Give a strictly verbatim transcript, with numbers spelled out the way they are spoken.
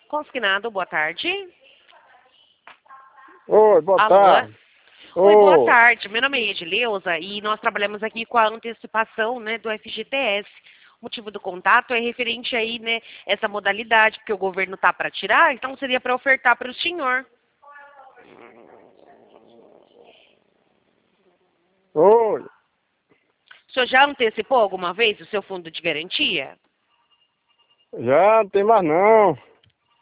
Consignado, boa tarde. Oi, boa Alô? tarde. Oi, boa Ô, tarde. Meu nome é Edileuza e nós trabalhamos aqui com a antecipação, né, do F G T S. O motivo do contato é referente aí, né, essa modalidade, porque o governo tá para tirar, então seria para ofertar para o senhor. oi, O senhor já antecipou alguma vez o seu fundo de garantia? já não tem mais não.